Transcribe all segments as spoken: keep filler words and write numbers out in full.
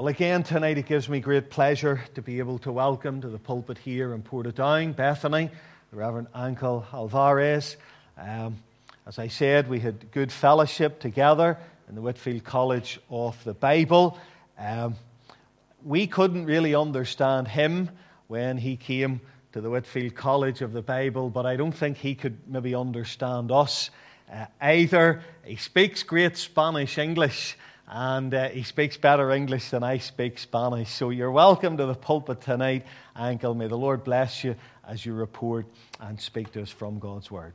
Well, again, tonight it gives me great pleasure to be able to welcome to the pulpit here in Portadown, Bethany, the Reverend Uncle Alvarez. Um, as I said, we had good fellowship together in the Whitfield College of the Bible. Um, we couldn't really understand him when he came to the Whitfield College of the Bible, but I don't think he could maybe understand us uh, either. He speaks great Spanish English, and uh, he speaks better English than I speak Spanish. So you're welcome to the pulpit tonight, Uncle. May the Lord bless you as you report and speak to us from God's Word.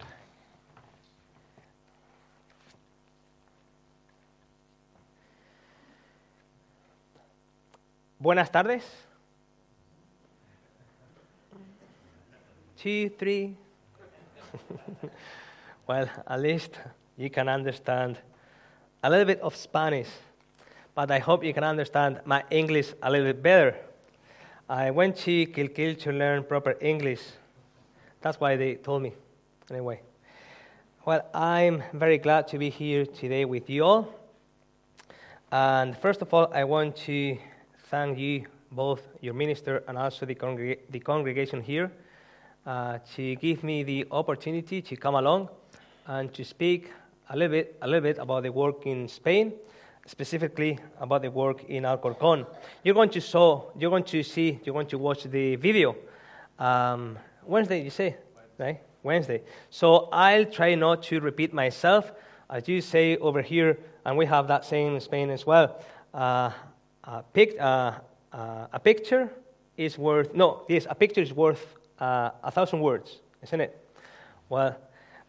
Buenas tardes. Two, three. Well, at least you can understand a little bit of Spanish, but I hope you can understand my English a little bit better. I went to Kilkeel to learn proper English. That's why they told me. Anyway, well, I'm very glad to be here today with you all. And first of all, I want to thank you, both your minister and also the, congreg- the congregation here, uh, to give me the opportunity to come along and to speak a little bit, a little bit about the work in Spain, specifically about the work in Alcorcón. You're going to saw, you're going to see, you're going to watch the video. Um, Wednesday, you say, right? Wednesday. So I'll try not to repeat myself, as you say over here, and we have that saying in Spain as well. Uh, a, pic, uh, uh, a picture is worth no, yes, a picture is worth uh, a thousand words, isn't it? Well.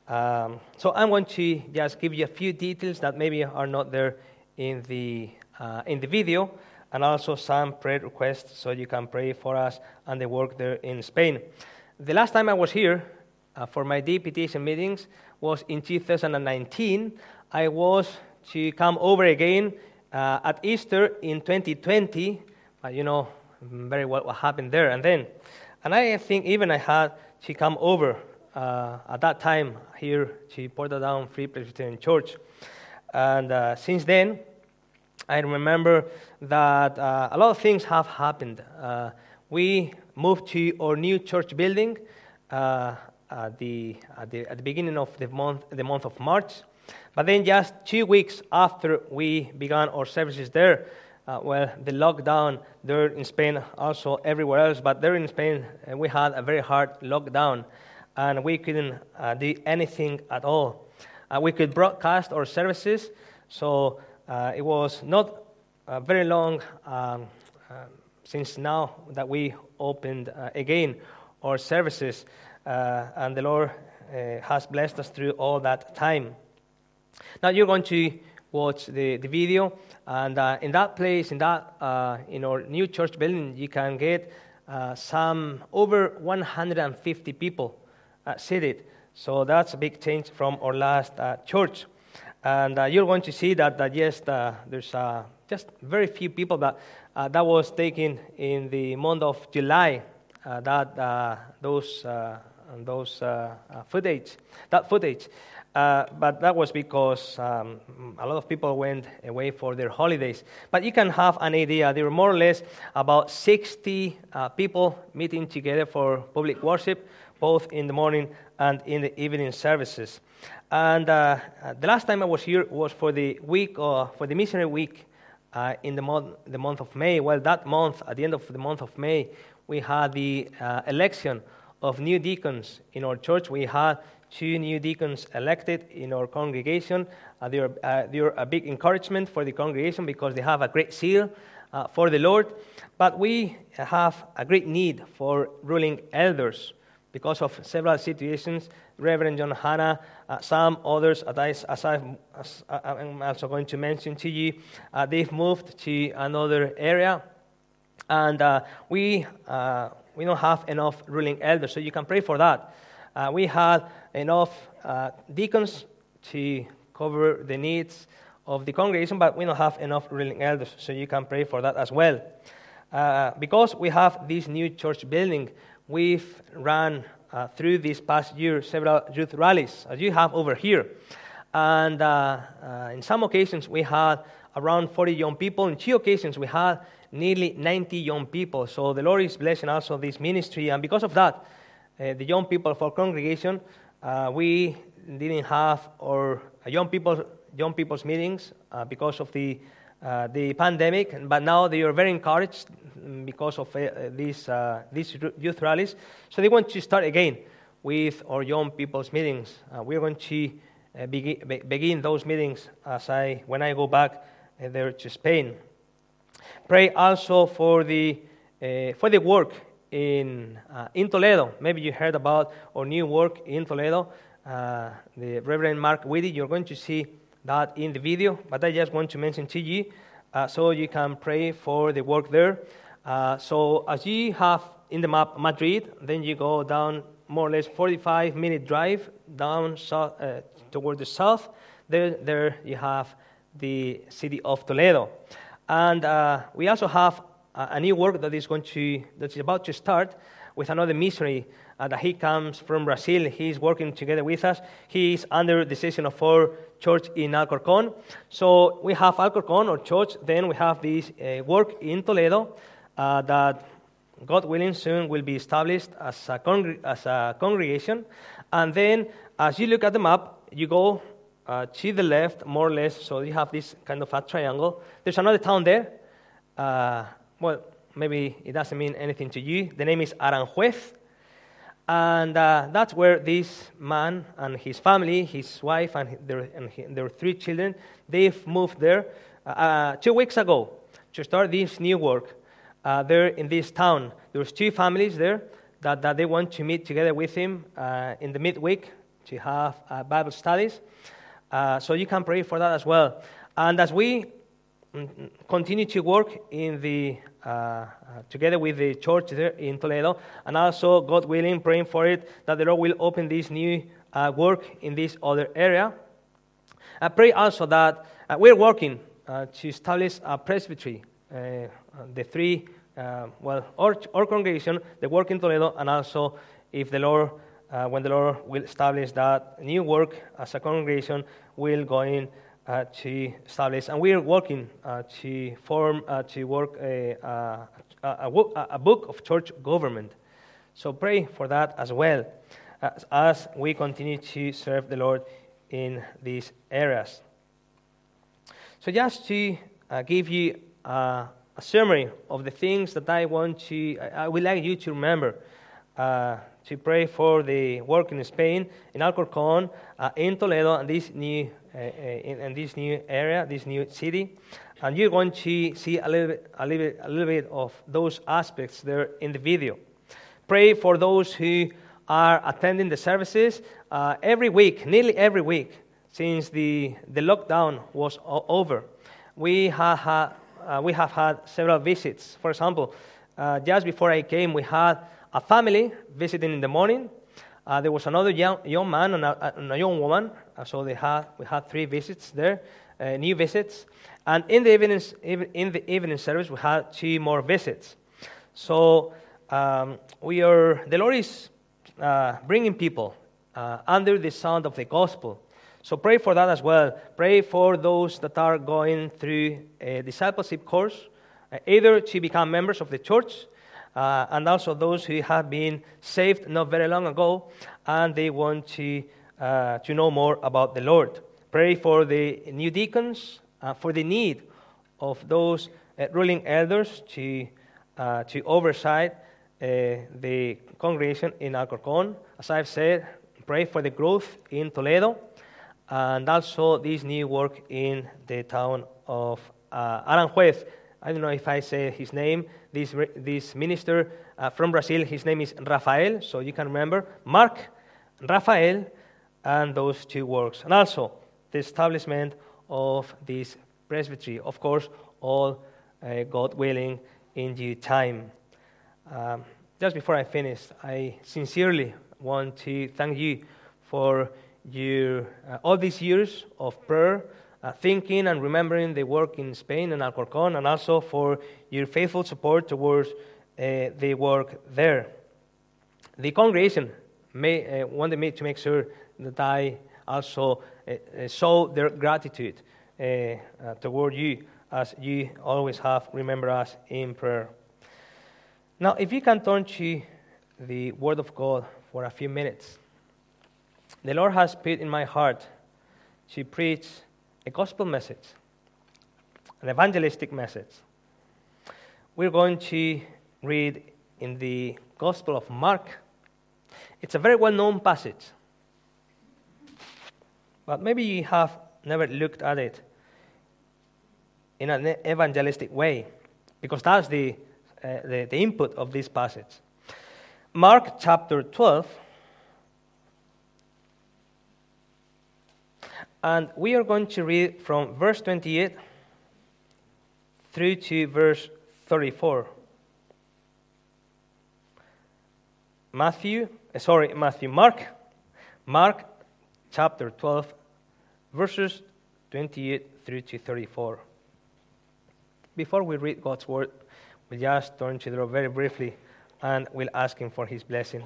Um, so I'm going to just give you a few details that maybe are not there in the uh, in the video, and also some prayer requests so you can pray for us and the work there in Spain. The last time I was here uh, for my deputation meetings was in two thousand nineteen. I was to come over again uh, at Easter in twenty twenty, but you know very well what happened there and then. And I think even I had to come over Uh, at that time here to Portadown Free Presbyterian Church. And uh, since then, I remember that uh, a lot of things have happened. Uh, we moved to our new church building uh, at, the, at, the, at the beginning of the month, the month of March. But then just two weeks after we began our services there, uh, well, the lockdown there in Spain, also everywhere else, but there in Spain, uh, we had a very hard lockdown. And we couldn't uh, do anything at all. Uh, we could broadcast our services, so uh, it was not uh, very long um, uh, since now that we opened uh, again our services, uh, and the Lord uh, has blessed us through all that time. Now you're going to watch the, the video, and uh, in that place, in that uh, in our new church building, you can get uh, some over one hundred fifty people Uh, seated. So that's a big change from our last uh, church. And uh, you're going to see that, that yes, uh, there's uh, just very few people that uh, that was taken in the month of July, uh, that uh, those uh, those uh, uh, footage, that footage. Uh, but that was because um, a lot of people went away for their holidays. But you can have an idea. There were more or less about sixty uh, people meeting together for public worship, both in the morning and in the evening services. And uh, the last time I was here was for the week, or for the missionary week uh, in the month, the month of May. Well, that month, at the end of the month of May, we had the uh, election of new deacons in our church. We had two new deacons elected in our congregation. Uh, they, are, uh, they are a big encouragement for the congregation because they have a great zeal uh, for the Lord. But we have a great need for ruling elders, because of several situations. Reverend John Hanna, uh, some others, as, I, as, as I'm also going to mention to you, uh, they've moved to another area, and uh, we uh, we don't have enough ruling elders, so you can pray for that. Uh, we had enough uh, deacons to cover the needs of the congregation, but we don't have enough ruling elders, so you can pray for that as well. Uh, because we have this new church building, we've run uh, through this past year several youth rallies, as you have over here. And uh, uh, in some occasions, we had around forty young people. On two occasions, we had nearly ninety young people. So the Lord is blessing also this ministry. And because of that, uh, the young people of our congregation, uh, we didn't have our young people young people's meetings uh, because of the uh, the pandemic. But now they are very encouraged because of uh, these uh, these youth rallies. So they want to start again with our young people's meetings. Uh, we're going to uh, begin, be, begin those meetings as I when I go back uh, there to Spain. Pray also for the uh, for the work in uh, in Toledo. Maybe you heard about our new work in Toledo. Uh, the Reverend Mark Whitty. You're going to see that in the video, but I just want to mention to you uh, so you can pray for the work there. Uh, so as you have in the map Madrid, then you go down more or less forty-five minute drive down south, uh, toward the south. There, there you have the city of Toledo. And uh, we also have a, a new work that is going to that is about to start with another missionary uh, that he comes from Brazil. He's working together with us. He is under the session of our church in Alcorcón. So we have Alcorcón, our church. Then we have this uh, work in Toledo uh, that, God willing, soon will be established as a, congr- as a congregation. And then, as you look at the map, you go uh, to the left, more or less. So you have this kind of a triangle. There's another town there. Uh, well, maybe it doesn't mean anything to you. The name is Aranjuez. And uh, that's where this man and his family, his wife and their, and his, their three children, they've moved there uh, two weeks ago to start this new work. Uh, there in this town, there's two families there that, that they want to meet together with him uh, in the midweek to have uh, Bible studies. Uh, so you can pray for that as well. And as we continue to work in the uh, uh, together with the church there in Toledo, and also, God willing, praying for it, that the Lord will open this new uh, work in this other area. I pray also that uh, we're working uh, to establish a presbytery. Uh, the three, uh, well, our, our congregation, the work in Toledo, and also, if the Lord, uh, when the Lord will establish that new work as a congregation, will go in Uh, to establish, and we are working uh, to form, uh, to work a, a, a, a book of church government. So pray for that as well, as, as we continue to serve the Lord in these areas. So just to uh, give you uh, a summary of the things that I want to, I, I would like you to remember, uh, to pray for the work in Spain, in Alcorcón, uh, in Toledo, and this new uh, in, in this new area, this new city, and you're going to see a little bit, a little bit, a little bit of those aspects there in the video. Pray for those who are attending the services uh, every week, nearly every week, since the the lockdown was o- over. We have had uh, we have had several visits. For example, uh, just before I came, we had a family visiting in the morning. Uh, there was another young, young man and a, and a young woman. Uh, so they had we had three visits there, uh, new visits. And in the evening, in the evening service, we had two more visits. So um, we are. The Lord is uh, bringing people uh, under the sound of the gospel. So pray for that as well. Pray for those that are going through a discipleship course, uh, either to become members of the church. Uh, and also those who have been saved not very long ago, and they want to uh, to know more about the Lord. Pray for the new deacons, uh, for the need of those uh, ruling elders to uh, to oversight uh, the congregation in Alcorcón. As I've said, pray for the growth in Toledo, and also this new work in the town of uh, Aranjuez. I don't know if I say his name. This this minister uh, from Brazil, his name is Rafael, so you can remember Mark, Rafael, and those two works. And also the establishment of this presbytery. Of course, all uh, God willing in due time. Um, just before I finish, I sincerely want to thank you for your uh, all these years of prayer, Uh, thinking and remembering the work in Spain and Alcorcón, and also for your faithful support towards uh, the work there. The congregation may, uh, wanted me to make sure that I also uh, uh, show their gratitude uh, uh, toward you, as you always have. Remember us in prayer. Now, if you can turn to the Word of God for a few minutes. The Lord has put in my heart to preach a gospel message, an evangelistic message. We're going to read in the Gospel of Mark. It's a very well-known passage, but maybe you have never looked at it in an evangelistic way, because that's the, uh, the, the input of this passage. Mark chapter twelve, and we are going to read from verse twenty-eight through to verse thirty-four. Matthew, uh, sorry, Matthew, Mark, Mark chapter twelve, verses twenty-eight through to thirty-four. Before we read God's word, we'll just turn to the Lord very briefly, and we'll ask Him for His blessing.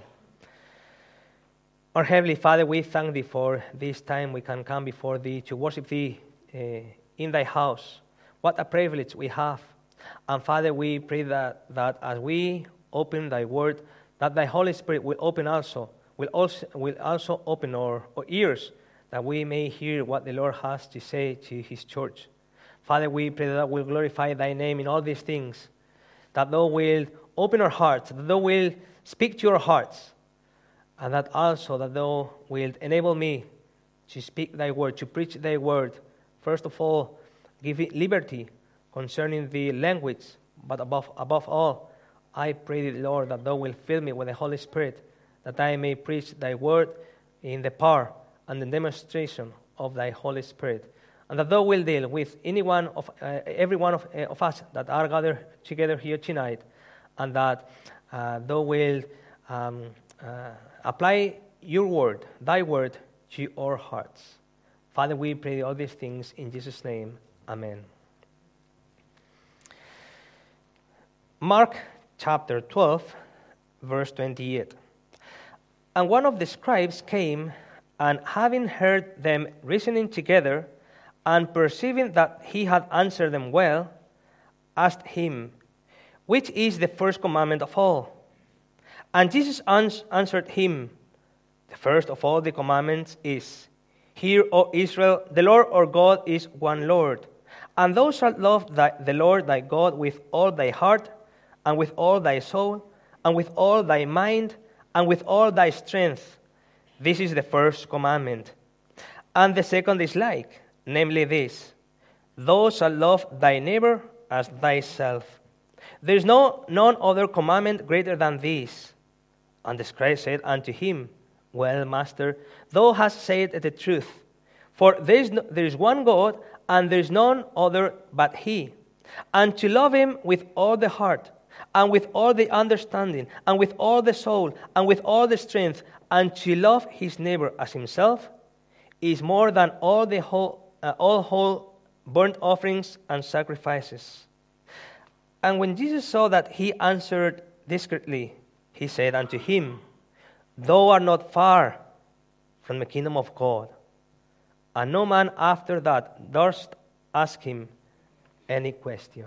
Our Heavenly Father, we thank Thee for this time we can come before Thee to worship Thee uh, in Thy house. What a privilege we have. And Father, we pray that, that as we open Thy word, that Thy Holy Spirit will open also, will also, will also open our, our ears, that we may hear what the Lord has to say to His church. Father, we pray that we'll glorify Thy name in all these things, that Thou wilt open our hearts, that Thou wilt speak to our hearts, and that also that Thou wilt enable me to speak Thy word, to preach Thy word. First of all, give it liberty concerning the language, but above, above all, I pray Thee, Lord, that Thou wilt fill me with the Holy Spirit, that I may preach Thy word in the power and the demonstration of Thy Holy Spirit, and that Thou wilt deal with any one of, uh, every one of, uh, of us that are gathered together here tonight, and that uh, Thou wilt um, uh, apply Your word, Thy word, to our hearts. Father, we pray all these things in Jesus' name. Amen. Mark chapter twelve, verse twenty-eight. And one of the scribes came, and having heard them reasoning together, and perceiving that he had answered them well, asked him, which is the first commandment of all? And Jesus ans- answered him, the first of all the commandments is, Hear, O Israel, the Lord our God is one Lord. And thou shalt love thy, the Lord thy God with all thy heart, and with all thy soul, and with all thy mind, and with all thy strength. This is the first commandment. And the second is like, namely this, Thou shalt love thy neighbor as thyself. There is no none other commandment greater than this. And the scribe said unto him, Well, Master, thou hast said the truth. For there is, no, there is one God, and there is none other but He. And to love Him with all the heart, and with all the understanding, and with all the soul, and with all the strength, and to love his neighbor as himself, is more than all the whole, uh, all whole burnt offerings and sacrifices. And when Jesus saw that he answered discreetly, he said unto him, Thou art not far from the kingdom of God. And no man after that durst ask him any question.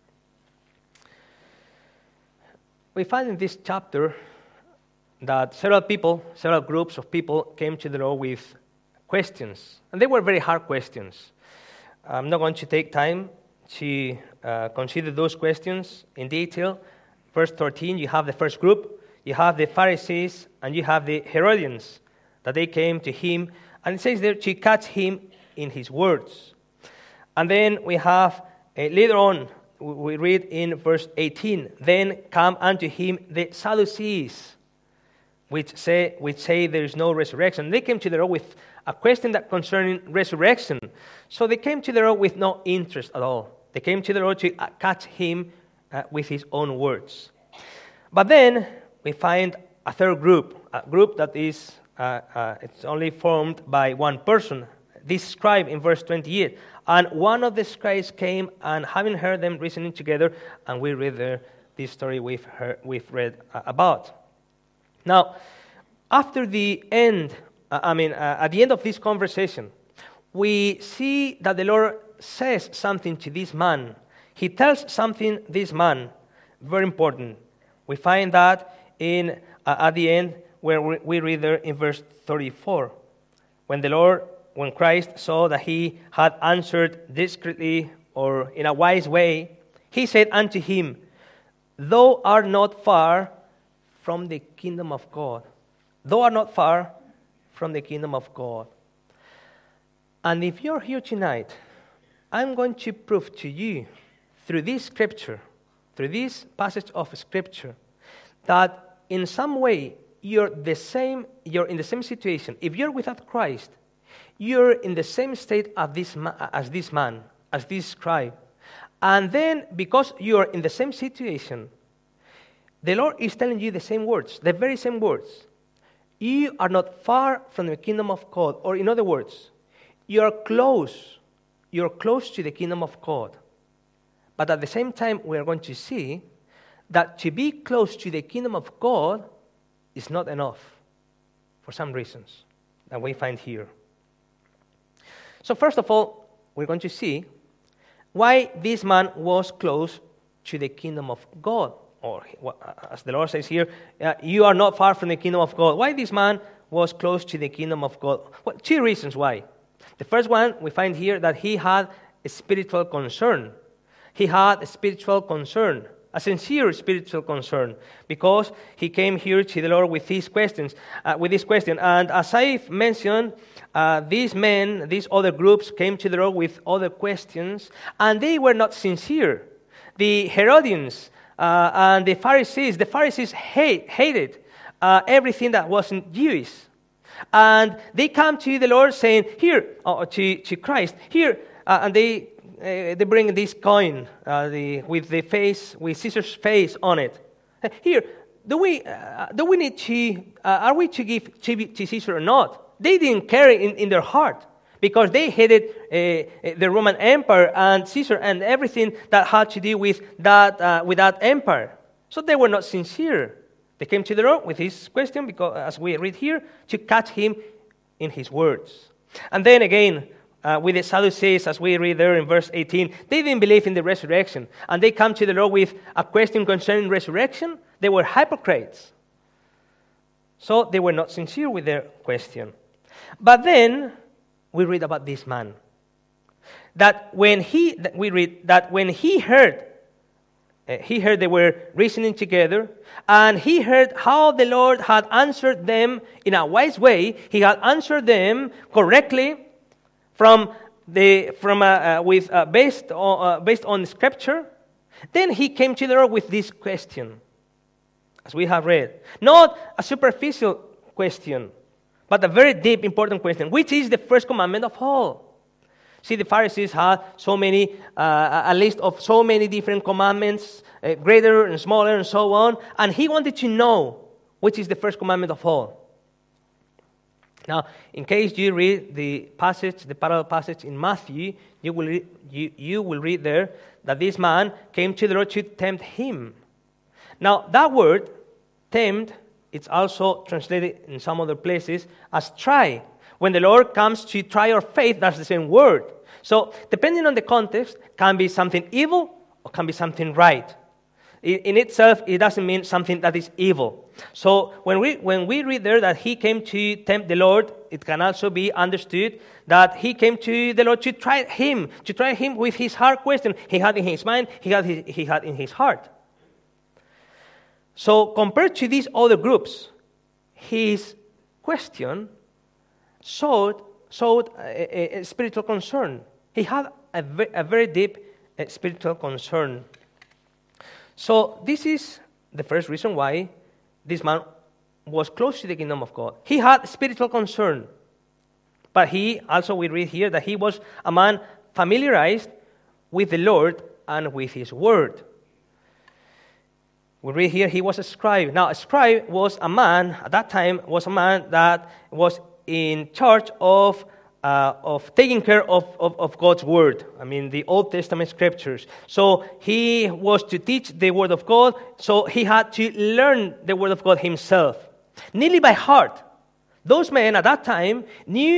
We find in this chapter that several people, several groups of people came to the Lord with questions. And they were very hard questions. I'm not going to take time to uh, consider those questions in detail. Verse thirteen, you have the first group, you have the Pharisees, and you have the Herodians, that they came to him, and it says there to catch him in his words. And then we have, uh, later on, we read in verse eighteen, then come unto him the Sadducees, which say, which say there is no resurrection. They came to the Lord with a question that concerning resurrection. So they came to the Lord with no interest at all. They came to the Lord to catch him uh, with his own words. But then we find a third group, a group that is uh, uh, it's only formed by one person, this scribe in verse twenty-eight. And one of the scribes came, and having heard them reasoning together, and we read there this story we've, heard, we've read uh, about. Now, after the end, uh, I mean, uh, at the end of this conversation, we see that the Lord says something to this man. He tells something this man, very important. We find that in uh, at the end where we, we read there in verse thirty-four. When the Lord, when Christ saw that he had answered discreetly or in a wise way, he said unto him, Thou art not far from the kingdom of God. Thou art not far from the kingdom of God. And if you're here tonight, I'm going to prove to you through this scripture, through this passage of scripture, that in some way you're the same, you're in the same situation. If you're without Christ, you're in the same state as this, ma- as this man, as this scribe. And then, because you're in the same situation, the Lord is telling you the same words, the very same words. You are not far from the kingdom of God. Or in other words, you're close. You're close to the kingdom of God. But at the same time, we are going to see that to be close to the kingdom of God is not enough for some reasons that we find here. So first of all, we're going to see why this man was close to the kingdom of God. Or as the Lord says here, uh, you are not far from the kingdom of God. Why this man was close to the kingdom of God? Well, two reasons why. The first one, we find here that he had a spiritual concern. He had a spiritual concern, a sincere spiritual concern, because he came here to the Lord with these questions, uh, with this question. And as I've mentioned, uh, these men, these other groups came to the Lord with other questions, and they were not sincere. The Herodians uh, and the Pharisees, the Pharisees hate, hated uh, everything that wasn't Jewish. And they come to the Lord saying, here, uh, to, to Christ, here, uh, and they uh, they bring this coin uh, the, with the face, with Caesar's face on it. Here, do we uh, do we need to, uh, are we to give to, to Caesar or not? They didn't care in, in their heart, because they hated uh, the Roman Empire and Caesar and everything that had to do with that uh, with that empire. So they were not sincere. They came to the Lord with his question, because as we read here, to catch him in his words. And then again, uh, with the Sadducees, as we read there in verse eighteen, they didn't believe in the resurrection. And they come to the Lord with a question concerning resurrection. They were hypocrites. So they were not sincere with their question. But then we read about this man. That when he, we read that when he heard, uh, he heard they were reasoning together, and he heard how the Lord had answered them in a wise way. He had answered them correctly from the from uh, uh, with uh, based on uh, based on Scripture. Then he came to the Lord with this question, as we have read, not a superficial question, but a very deep, important question, which is the first commandment of all. See, the Pharisees had so many, uh, a list of so many different commandments, uh, greater and smaller and so on, and he wanted to know which is the first commandment of all. Now, in case you read the passage, the parallel passage in Matthew, you will read, you, you will read there that this man came to the Lord to tempt him. Now, that word, tempt, it's also translated in some other places as try. When the Lord comes to try our faith, that's the same word. So, depending on the context, can be something evil or can be something right. In, in itself, it doesn't mean something that is evil. So, when we when we read there that he came to tempt the Lord, it can also be understood that he came to the Lord to try him, to try him with his hard question he had in his mind, he had his, he had in his heart. So, compared to these other groups, his question showed, showed a, a, a spiritual concern. He had a, ve- a very deep uh, spiritual concern. So, this is the first reason why this man was close to the kingdom of God. He had spiritual concern. But he, also we read here, that he was a man familiarized with the Lord and with his word. We read here, he was a scribe. Now, a scribe was a man, at that time, was a man that was in charge of uh, of taking care of, of, of God's word. I mean, the Old Testament scriptures. So, he was to teach the word of God, so he had to learn the word of God himself, nearly by heart. Those men at that time knew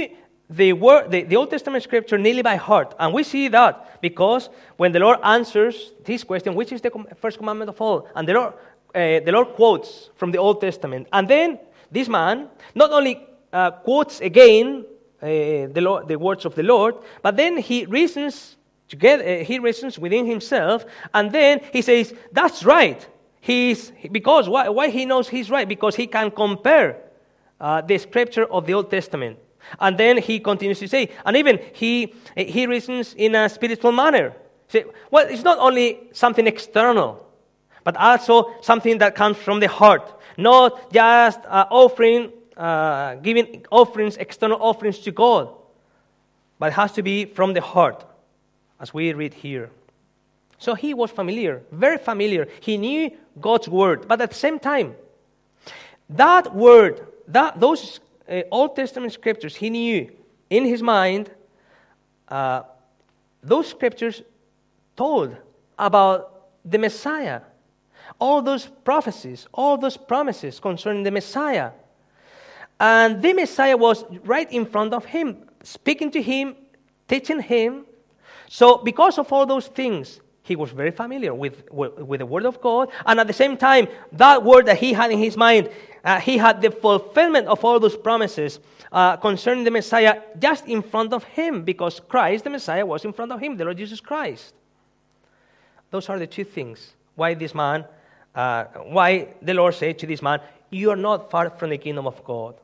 the, word, the, the Old Testament scripture nearly by heart. And we see that because when the Lord answers this question, which is the com- first commandment of all? And the Lord, uh, the Lord quotes from the Old Testament. And then this man not only uh, quotes again uh, the, Lord, the words of the Lord, but then he reasons together, uh, he reasons within himself, and then he says, that's right. He's, because why, why he knows he's right? Because he can compare uh, the scripture of the Old Testament. And then he continues to say, and even he he reasons in a spiritual manner. Say, well, it's not only something external, but also something that comes from the heart. Not just uh, offering, uh, giving offerings, external offerings to God, but it has to be from the heart, as we read here. So he was familiar, very familiar. He knew God's word, but at the same time, that word, that those uh, Old Testament scriptures, he knew in his mind. Uh, those scriptures told about the Messiah, all those prophecies, all those promises concerning the Messiah, and the Messiah was right in front of him, speaking to him, teaching him. So, because of all those things, he was very familiar with, with, with the Word of God. And at the same time, that word that he had in his mind, uh, he had the fulfillment of all those promises uh, concerning the Messiah just in front of him, because Christ, the Messiah, was in front of him, the Lord Jesus Christ. Those are the two things. Why this man, uh, why the Lord said to this man, you are not far from the kingdom of God.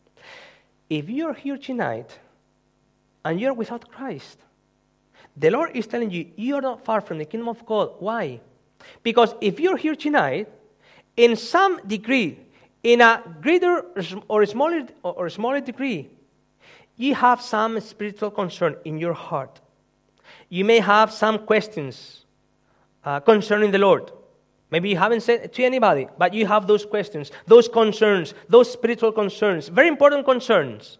If you are here tonight and you are without Christ, the Lord is telling you, you are not far from the kingdom of God. Why? Because if you're here tonight, in some degree, in a greater or smaller or smaller degree, you have some spiritual concern in your heart. You may have some questions uh, concerning the Lord. Maybe you haven't said it to anybody, but you have those questions, those concerns, those spiritual concerns, very important concerns.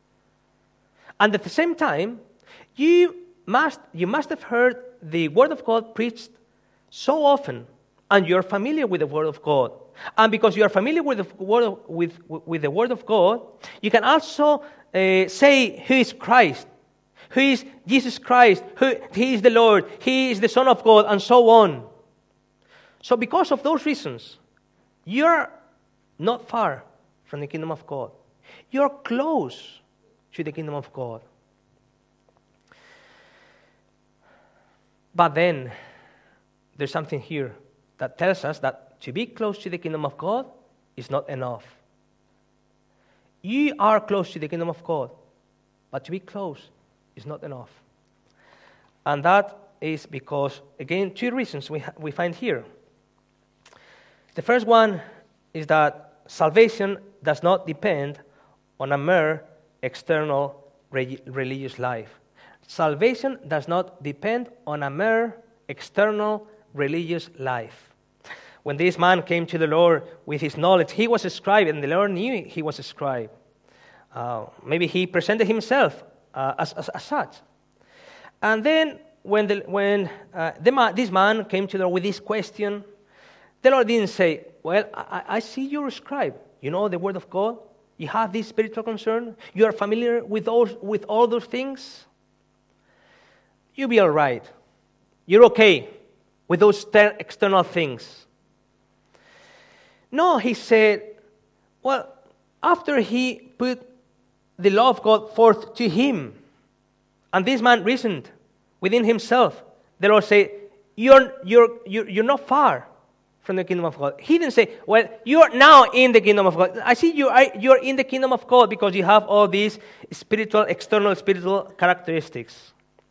And at the same time, you Must, you must have heard the Word of God preached so often, and you're familiar with the Word of God. And because you are familiar with the Word of, with, with the Word of God, you can also uh, say, who is Christ? Who is Jesus Christ? Who, he is the Lord. He is the Son of God, and so on. So because of those reasons, you're not far from the kingdom of God. You're close to the kingdom of God. But then, there's something here that tells us that to be close to the kingdom of God is not enough. You are close to the kingdom of God, but to be close is not enough. And that is because, again, two reasons we, ha- we find here. The first one is that salvation does not depend on a mere external re- religious life. Salvation does not depend on a mere external religious life. When this man came to the Lord with his knowledge, he was a scribe, and the Lord knew he was a scribe. Uh, maybe he presented himself uh, as, as, as such. And then when, the, when uh, the man, this man came to the Lord with this question, the Lord didn't say, well, I, I see you're a scribe. You know the Word of God. You have this spiritual concern. You are familiar with, those, with all those things. You'll be all right. You're okay with those ter- external things. No, he said, well, after he put the law of God forth to him, and this man reasoned within himself, the Lord said, you're, you're, you're, you're not far from the kingdom of God. He didn't say, well, you're now in the kingdom of God. I see you are, you're in the kingdom of God because you have all these spiritual, external spiritual characteristics.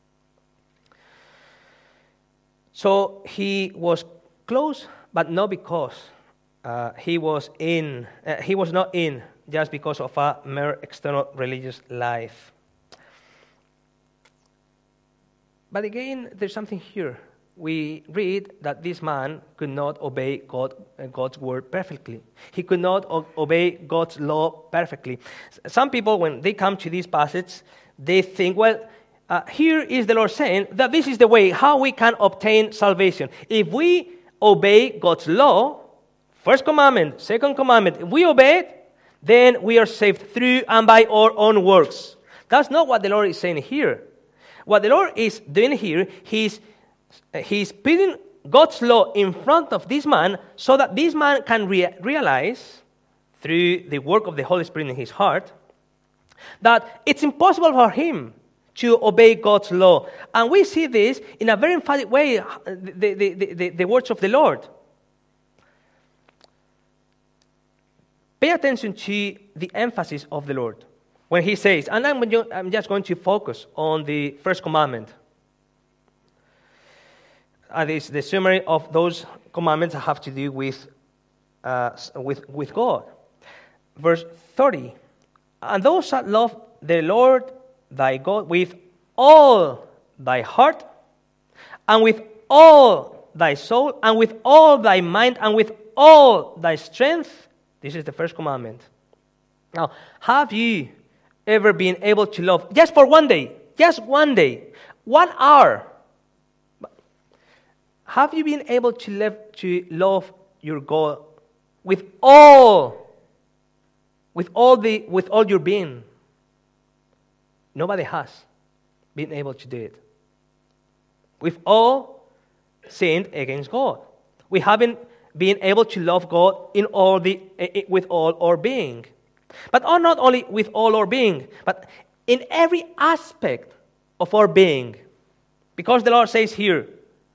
So he was close, but not because uh, he was in. Uh, he was not in just because of a mere external religious life. But again, there's something here. We read that this man could not obey God, uh, God's word perfectly. He could not o- obey God's law perfectly. Some people, when they come to this passage, they think, well, Uh, here is the Lord saying that this is the way how we can obtain salvation. If we obey God's law, first commandment, second commandment, if we obey it, then we are saved through and by our own works. That's not what the Lord is saying here. What the Lord is doing here, He's, he's putting God's law in front of this man so that this man can rea- realize, through the work of the Holy Spirit in his heart, that it's impossible for him to obey God's law. And we see this in a very emphatic way, the, the, the, the, the words of the Lord. Pay attention to the emphasis of the Lord when He says, and I'm, I'm just going to focus on the first commandment. And it's the summary of those commandments that have to do with, uh, with, with God. Verse thirty, and thou shalt love the Lord thy God with all thy heart, and with all thy soul, and with all thy mind, and with all thy strength. This is the first commandment. Now, have you ever been able to love, just for one day, just one day, one hour, have you been able to love, to love your God with all, with all the, with all your being? Nobody has been able to do it. We've all sinned against God. We haven't been able to love God in all the, with all our being. But not only with all our being, but in every aspect of our being. Because the Lord says here,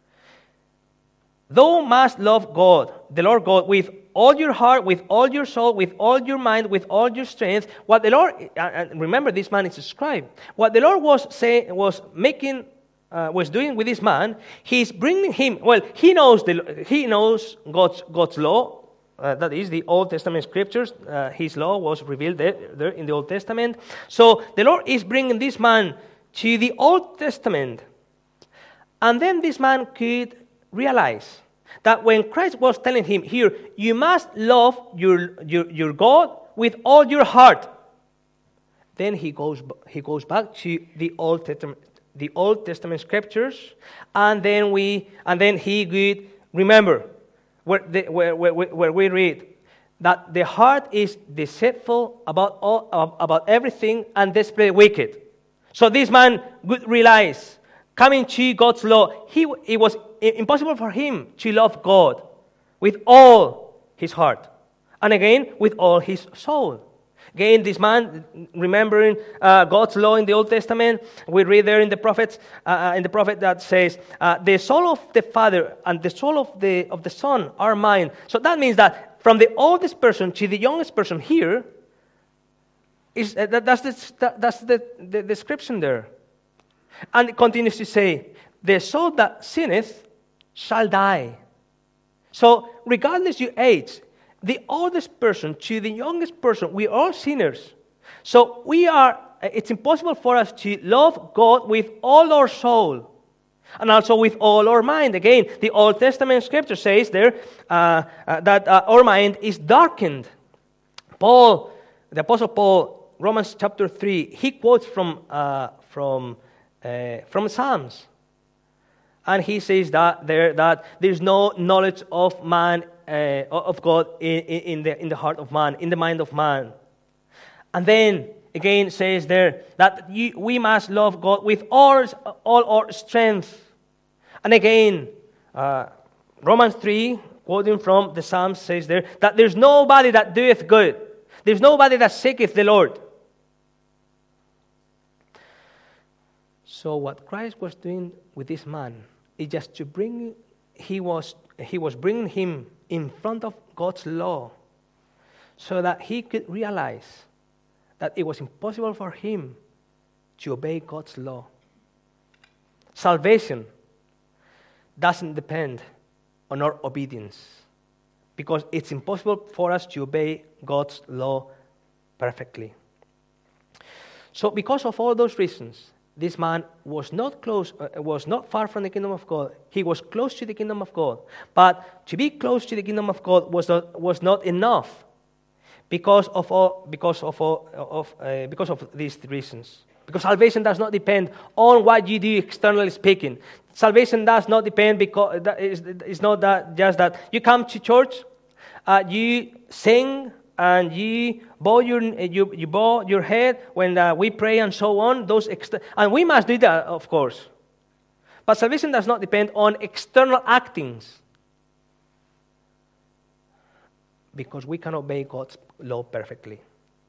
thou must love God, the Lord God, with all your heart, with all your soul, with all your mind, with all your strength. What the Lord, and remember, this man is a scribe. What the Lord was saying, was making, uh, was doing with this man, He's bringing him. Well, he knows the, he knows God's God's law. Uh, that is the Old Testament scriptures. Uh, his law was revealed there, there in the Old Testament. So the Lord is bringing this man to the Old Testament, and then this man could realize that when Christ was telling him here, you must love your, your, your God with all your heart, then he goes he goes back to the Old Testament, the Old Testament scriptures, and then we and then he could remember where, the, where, where, where we read that the heart is deceitful about all about everything and desperately wicked. So this man would realize, coming to God's law, he, it was impossible for him to love God with all his heart. And again, with all his soul. Again, this man, remembering uh, God's law in the Old Testament, we read there in the prophets, uh, in the prophet that says, uh, the soul of the Father and the soul of the of the Son are mine. So that means that from the oldest person to the youngest person here, is uh, that, that's, the, that, that's the, the description there. And it continues to say, the soul that sinneth shall die. So, regardless your age, the oldest person to the youngest person, we are all sinners. So, we are, it's impossible for us to love God with all our soul and also with all our mind. Again, the Old Testament scripture says there uh, uh, that uh, our mind is darkened. Paul, the Apostle Paul, Romans chapter three, he quotes from uh, from Uh, from Psalms, and he says that there that there's no knowledge of man uh, of God in, in the in the heart of man, in the mind of man. And then again says there that you, we must love God with all all our strength. And again, uh, Romans three, quoting from the Psalms, says there that there's nobody that doeth good, there's nobody that seeketh the Lord. So what Christ was doing with this man is just to bring, he was, he was bringing him in front of God's law so that he could realize that it was impossible for him to obey God's law. Salvation doesn't depend on our obedience because it's impossible for us to obey God's law perfectly. So because of all those reasons, this man was not close, uh, was not far from the kingdom of God. He was close to the kingdom of God. But to be close to the kingdom of God was not, was not enough because of all, because of all, of uh, because of these reasons. Because salvation does not depend on what you do externally speaking. Salvation does not depend because that is, it's not that just that you come to church, uh, you sing and you bow your you, you bow your head when uh, we pray and so on. Those ext- and we must do that, of course. But salvation does not depend on external actings, because we can obey God's law perfectly.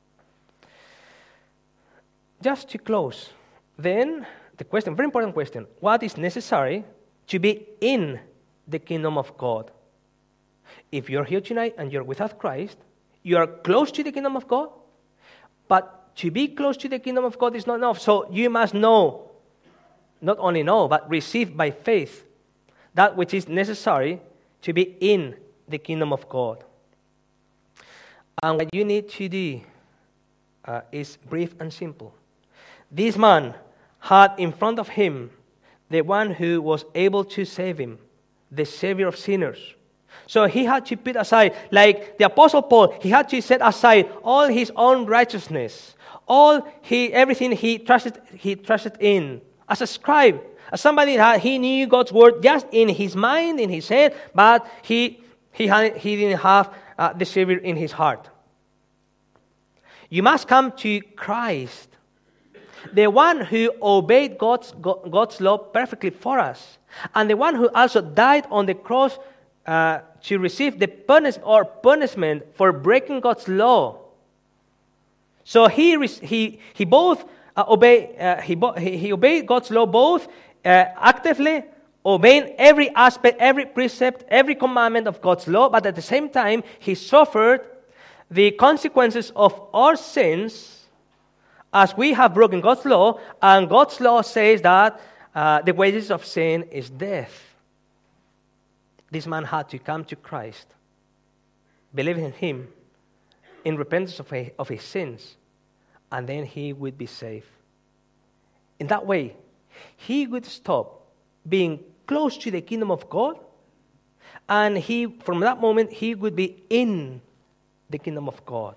Just to close, then the question, very important question: what is necessary to be in the kingdom of God? If you're here tonight and you're without Christ, you are close to the kingdom of God, but to be close to the kingdom of God is not enough. So you must know, not only know, but receive by faith that which is necessary to be in the kingdom of God. And what you need to do uh, is brief and simple. This man had in front of him the one who was able to save him, the Savior of sinners. So he had to put aside, like the Apostle Paul, he had to set aside all his own righteousness, all he, everything he trusted, he trusted in. As a scribe, as somebody that he knew God's word just in his mind, in his head, but he he had, he didn't have uh, the Savior in his heart. You must come to Christ, the one who obeyed God's God's law perfectly for us, and the one who also died on the cross Uh, to receive the punish or punishment for breaking God's law. So he he he both uh, obey uh, he, bo- he he obeyed God's law both uh, actively, obeying every aspect, every precept, every commandment of God's law, but at the same time he suffered the consequences of our sins, as we have broken God's law, and God's law says that uh, the wages of sin is death. This man had to come to Christ, believe in him, in repentance of, a, of his sins, and then he would be saved. In that way, he would stop being close to the kingdom of God, and he, from that moment, he would be in the kingdom of God.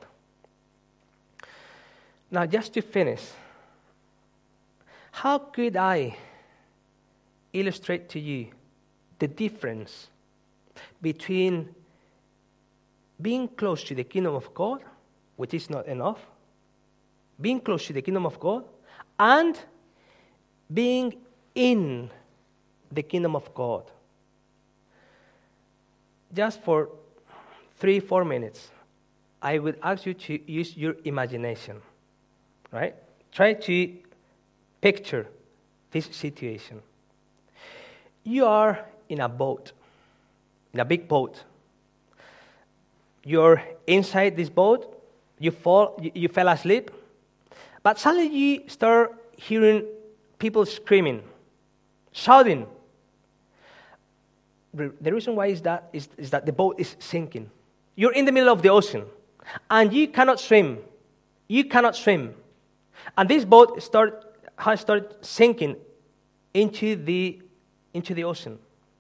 Now, just to finish, how could I illustrate to you the difference between being close to the kingdom of God, which is not enough, being close to the kingdom of God, and being in the kingdom of God? Just for three, four minutes, I would ask you to use your imagination, right? Try to picture this situation. You are in a boat, in a big boat. You're inside this boat, you fall, you, you fell asleep, but suddenly you start hearing people screaming, shouting. The reason why is that is, is that the boat is sinking. You're in the middle of the ocean, and you cannot swim. You cannot swim. And this boat start, has started sinking into the, into the ocean.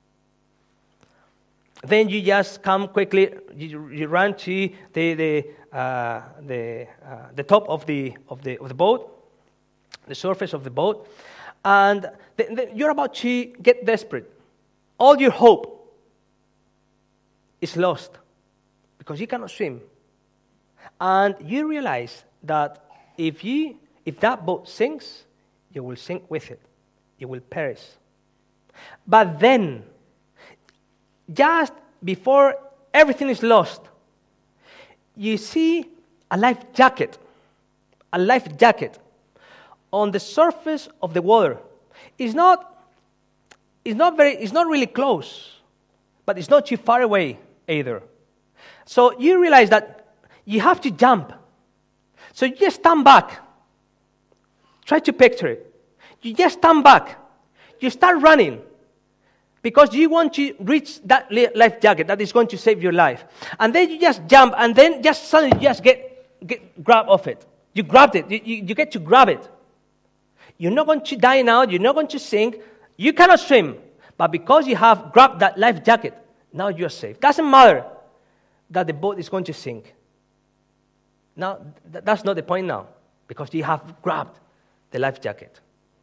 Then you just come quickly, you, you run to the the uh, the uh, the top of the of the of the boat, the surface of the boat, and the, the, you're about to get desperate. All your hope is lost because you cannot swim, and you realize that if you if that boat sinks, you will sink with it, you will perish. But then, just before everything is lost, you see a life jacket, a life jacket on the surface of the water. It's not, it's not very, it's not really close, but it's not too far away either. So you realize that you have to jump. So you just stand back. Try to picture it. You just stand back. You start running, because you want to reach that life jacket that is going to save your life. And then you just jump, and then just suddenly you just get, get grab of it. You grabbed it. You, you, you get to grab it. You're not going to die now. You're not going to sink. You cannot swim. But because you have grabbed that life jacket, now you're safe. Doesn't matter that the boat is going to sink. Now, th- that's not the point now, because you have grabbed the life jacket.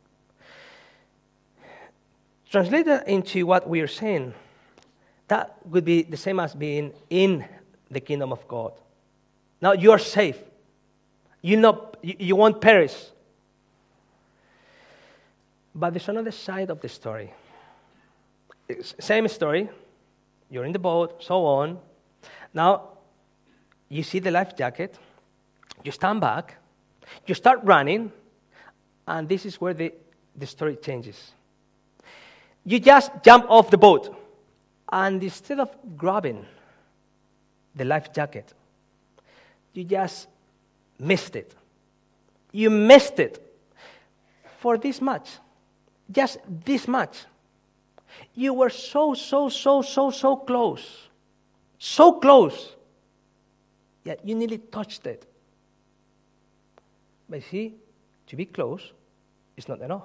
Translated into what we are saying, that would be the same as being in the kingdom of God. Now you are safe. You, not, you, you won't perish. But there's another side of the story. It's same story. You're in the boat, so on. Now, you see the life jacket. You stand back. You start running. And this is where the, the story changes. You just jump off the boat. And instead of grabbing the life jacket, you just missed it. You missed it for this much. Just this much. You were so, so, so, so, so close. So close. Yet you nearly touched it. But see, to be close is not enough.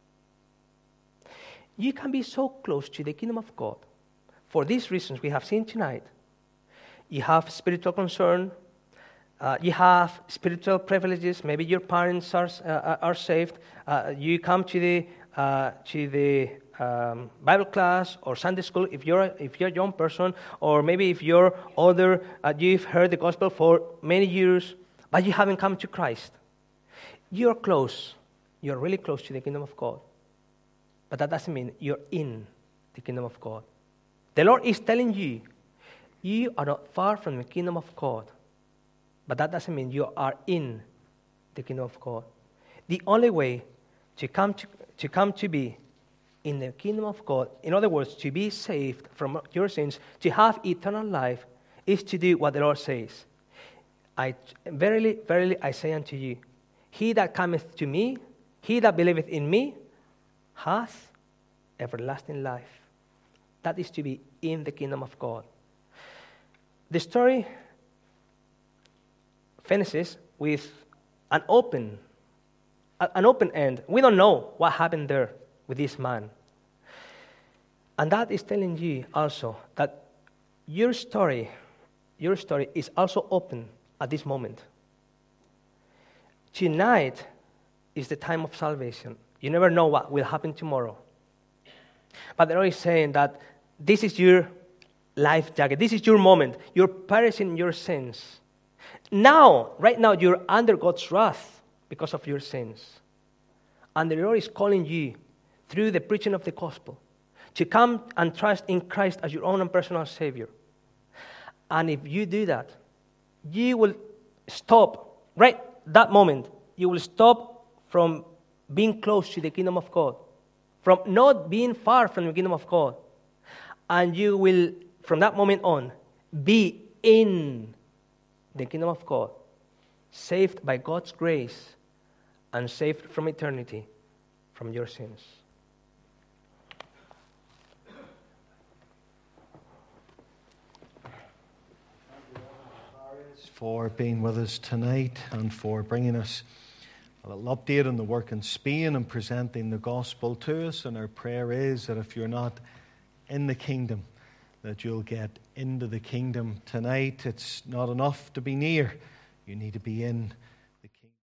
You can be so close to the kingdom of God. For these reasons we have seen tonight. You have spiritual concern. Uh, you have spiritual privileges. Maybe your parents are uh, are saved. Uh, you come to the uh, to the um, Bible class or Sunday school if you're a, if you're a young person, or maybe if you're older, uh, you've heard the gospel for many years, but you haven't come to Christ. You're close. You're really close to the kingdom of God, but that doesn't mean you're in the kingdom of God. The Lord is telling you, you are not far from the kingdom of God. But that doesn't mean you are in the kingdom of God. The only way to come to, to come to be in the kingdom of God, in other words, to be saved from your sins, to have eternal life, is to do what the Lord says. I verily, verily, I say unto you, he that cometh to me, he that believeth in me, hath everlasting life. That is to be in the kingdom of God. The story finishes with an open, an open end. We don't know what happened there with this man. And that is telling you also that your story, your story is also open at this moment. Tonight is the time of salvation. You never know what will happen tomorrow. But the Lord is saying that this is your life jacket. This is your moment. You're perishing in your sins. Now, right now, you're under God's wrath because of your sins. And the Lord is calling you through the preaching of the gospel to come and trust in Christ as your own and personal Savior. And if you do that, you will stop, right that moment, you will stop from being close to the kingdom of God, from not being far from the kingdom of God. And you will, from that moment on, be in the kingdom of God, saved by God's grace and saved from eternity from your sins. For being with us tonight and for bringing us a little update on the work in Spain and presenting the gospel to us. And our prayer is that if you're not in the kingdom, that you'll get into the kingdom tonight. It's not enough to be near. You need to be in